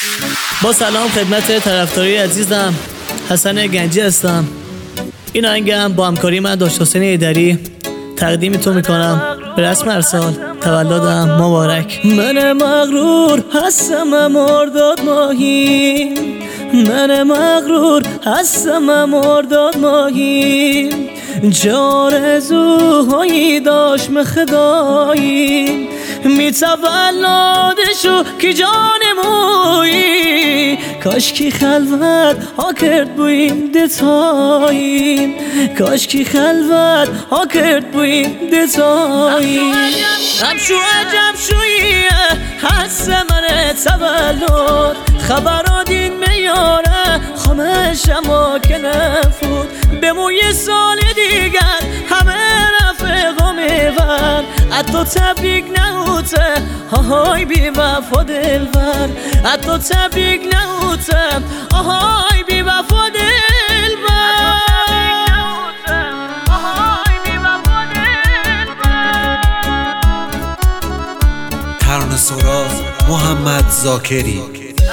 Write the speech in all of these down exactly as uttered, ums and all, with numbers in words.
با سلام خدمت طرفدارای عزیزم، حسن گنجی هستم. این آهنگم با همکاری من داشت حسین ایدری تقدیم تو میکنم به رسم ارسال. تولدم مبارک. من مغرور هستم مرداد ماهی، من مغرور هستم مرداد ماهی، جارزوهایی داشت مخدایی، می تولدشو که جان مویی، کاش کی خلوت ها کرد بویم دتایی، کاش کی خلوت ها کرد بویم دتایی. همشو عجب شویه هست من تولد، خبرات این میاره خامش اما که نفود، به موی سال دیگر همه رفقا میور، حتی تبریک نهوته آهای بی وفا دلبر، حتی تبریک نهوته آهای بی وفا دلبر. ترانه سراز محمد ذاکری.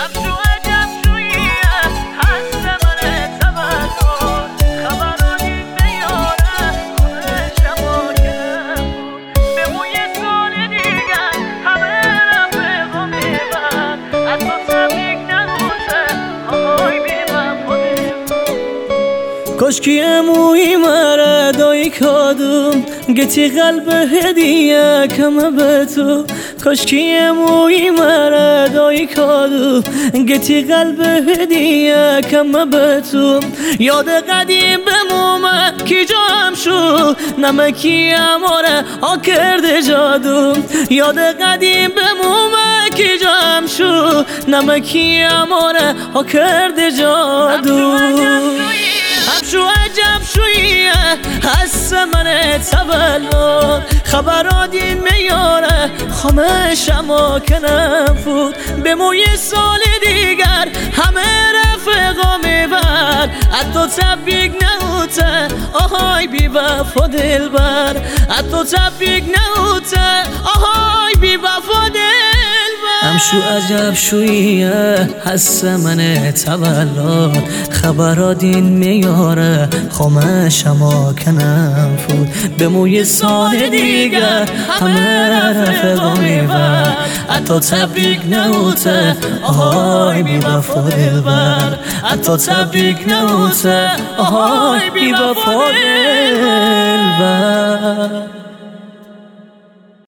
کاشکی اموی مرا دایی کادم گتی قلب هدیه کم به تو، کاشکی اموی مرا دایی کادم گتی قلب هدیه کم به تو، یاد قدیم بمومه کی جام شو نمکی اماره ها کرده جادو، یاد قدیم بمومه کی جام شو نمکی اماره ها کرده جادو. همشو عجب شویه هست من تولد، خبرات این میاره خامش اما که نفود، به موی سال دیگر همه رفقا میبر، حتی تبریک نهوته آهای بی وفا دلبر، حتی تبریک نهوته آهای بی وفا دلبر. همشو عجب شویه هست من تولد، خبرات این میاره خامش اما که نفود، به موی سال دیگر همه رفقا میبر، حتی تبریک نهوته آهای بی وفا دلبر، حتی تبریک نهوته آهای بی وفا دلبر.